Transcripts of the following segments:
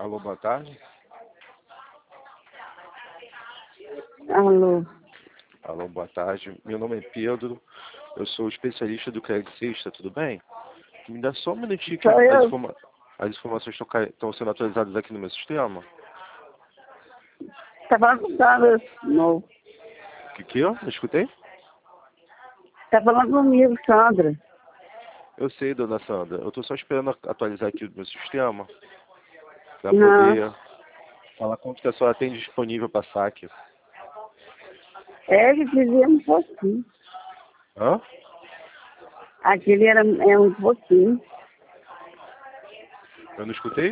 Alô, boa tarde. Alô. Alô, boa tarde. Meu nome é Pedro. Eu sou especialista do Credicista, tudo bem? Me dá só um minutinho que Sou eu. as informações estão sendo atualizadas aqui no meu sistema. Tá falando com Sandra. Não. Que eu? Não escutei? Tá falando comigo, Sandra. Eu sei, dona Sandra. Eu estou só esperando atualizar aqui o meu sistema para Não. poder falar quanto que a senhora tem disponível para saque. É que fizemos um pouquinho. Hã? Aquele é um pouquinho. Eu não escutei?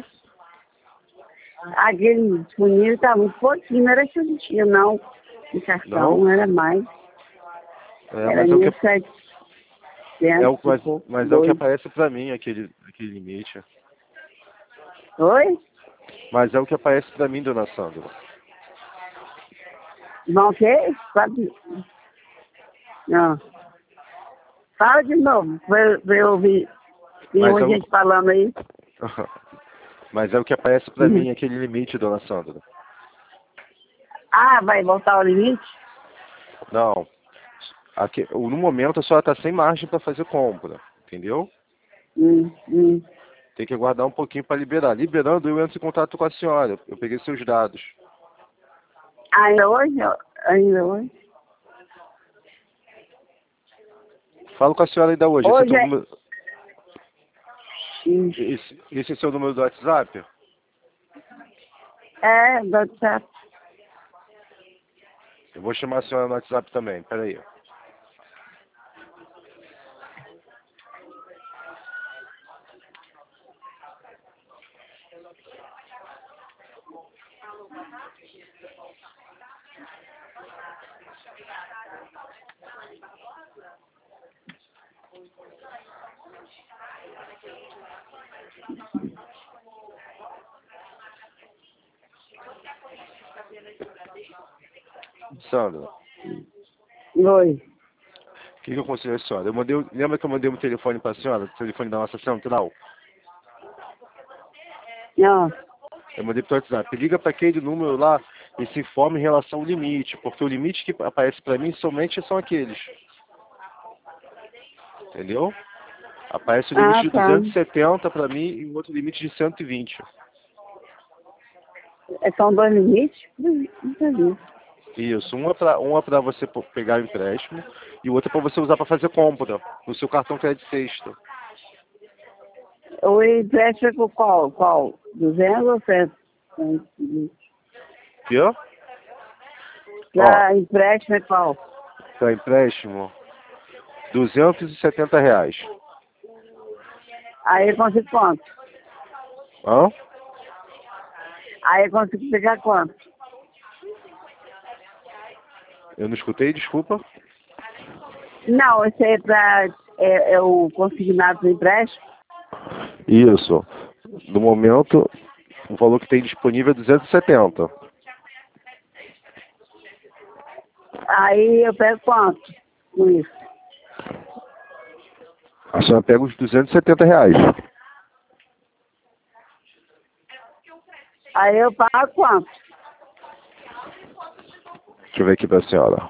Aquele disponível tá muito pouquinho. Não era que eu tinha, não. De cartão, não era mais. Era Mas é o que 1.700 e pouco. mas é o que aparece para mim aquele limite. Oi? Mas é o que aparece para mim, dona Sandra. Não, o quê? Não. Fala de novo, pra eu ouvir. Tem Mas muita gente falando aí. Mas é o que aparece para mim aquele limite, dona Sandra. Ah, vai voltar o limite? Não. No momento a senhora está sem margem para fazer compra, entendeu? Hum. Tem que aguardar um pouquinho para liberar. Liberando, eu entro em contato com a senhora. Eu peguei seus dados. Ainda hoje? Ainda hoje? Falo com a senhora ainda hoje. Hoje Esse é seu número do WhatsApp? é do WhatsApp. Eu vou chamar a senhora no WhatsApp também. Peraí. Sandra, Oi. o que eu aconselho a senhora? Lembra que eu mandei um telefone para a senhora? O telefone da nossa central? Não. Eu mandei para o WhatsApp. Liga para aquele número lá e se informe em relação ao limite. Porque o limite que aparece para mim somente são aqueles. Entendeu? Aparece o limite de Tá. 270 para mim e o outro limite de 120. São dois limites? Não entendi. Isso. Um é para você pegar o empréstimo e o outro é para você usar para fazer compra no seu cartão crédito sexta. O empréstimo é por qual? 200 ou 100? Que? Ó, Empréstimo é qual? para empréstimo, R$ 270. Aí eu consigo quanto? Hã? Aí eu consigo pegar quanto? Eu não escutei, desculpa. Não, esse aí é o consignado do empréstimo? Isso. No momento, o valor que tem disponível é 270. Aí eu pego quanto com isso? A senhora pega os R$ 270. Aí eu pago quanto? Deixa eu ver aqui para a senhora.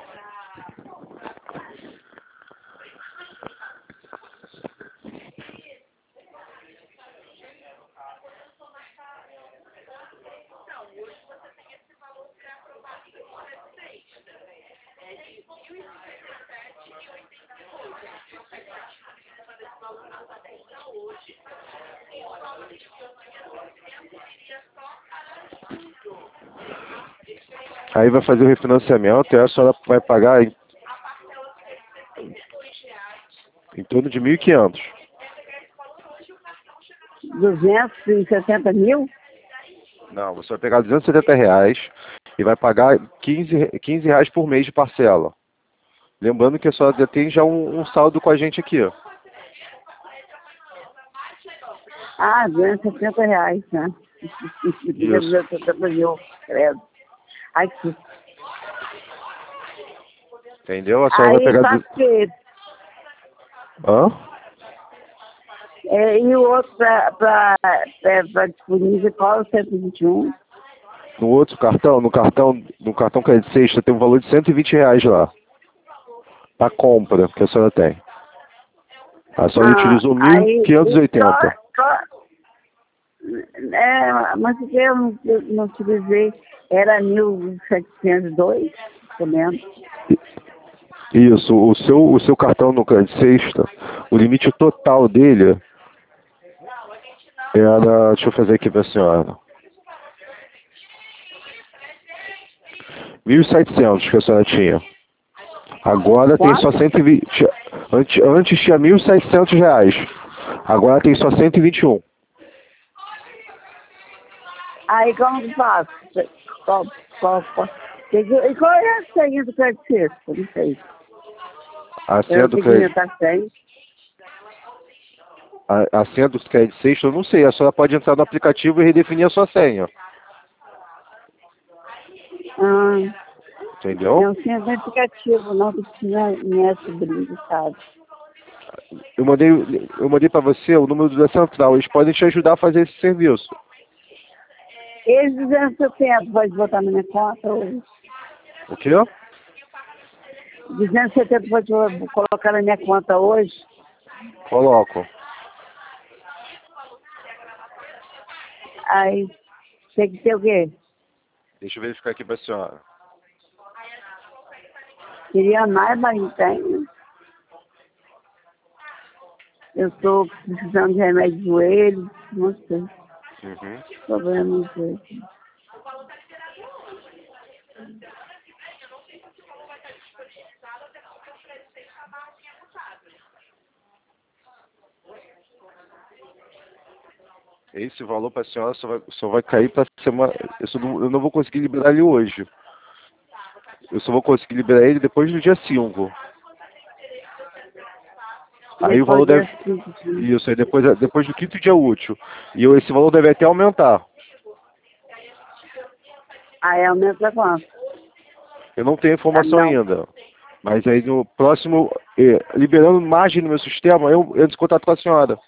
Aí vai fazer o refinanciamento e a senhora vai pagar em torno de 1.500. 270 mil? Não, você vai pegar R$ 270 e vai pagar R$ 15 por mês de parcela. Lembrando que a senhora já tem um saldo com a gente aqui. Ó. Ah, R$ 270, né? Isso. 270 mil, credo. Ai, que... Entendeu? A senhora vai Aí pegar... faz o quê? Hã? E o outro para disponível, qual é o 121? No outro cartão, no cartão crédito sexta, tem um valor de R$ 120 lá. Pra compra que a senhora tem. A senhora utilizou Aí, 1.580. Mas o que eu não utilizei era 1.702, pelo menos. Isso, o seu cartão no crédito sexta, o limite total dele era, deixa eu fazer aqui pra senhora, 1.700 que a senhora tinha. Agora tem só 120. Antes tinha R$ 1.700. Agora tem só 121. Aí como que faço? E qual é a senha do crédito sexta? Não sei. A senha do crédito. Tá sem. A senha do crédito sexta, eu não sei. A senhora pode entrar no aplicativo e redefinir a sua senha. Entendeu? Não tinha no aplicativo, não, que tinha minha sobrinha, sabe? Eu mandei para você o número da central. Eles podem te ajudar a fazer esse serviço. Eles 270 pode botar na minha conta hoje. O quê? 270 pode colocar na minha conta hoje. Coloco. Aí tem que ter o quê? Deixa eu verificar aqui para a senhora. Queria mais, mas não tem. Eu estou precisando de remédio de joelho, não sei. Problema no joelho. Esse valor para a senhora só vai cair para semana. Eu não vou conseguir liberar ele hoje. Eu só vou conseguir liberar ele depois do dia 5. Aí o valor deve. Isso, aí depois do quinto dia útil. E esse valor deve até aumentar. Aí aumenta quanto? Eu não tenho informação ainda. Mas aí no próximo, liberando margem no meu sistema, eu entro em contato com a senhora.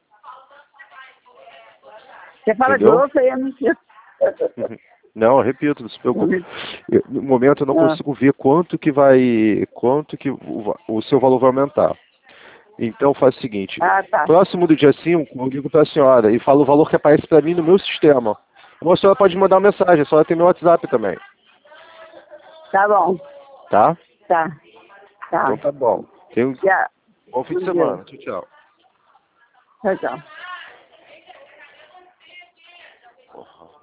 Você fala Entendeu? grosso aí, eu não sei. Não, eu repito, não se preocupe. No momento eu não consigo ver quanto que o seu valor vai aumentar. Então faz o seguinte, próximo do dia 5, eu ligo para a senhora e falo o valor que aparece para mim no meu sistema. Ou a senhora pode mandar uma mensagem, a senhora tem meu WhatsApp também. Tá bom. Tá? Tá. Então tá bom. Bom fim de semana. Tchau, tchau. Tchau, tchau. Porra.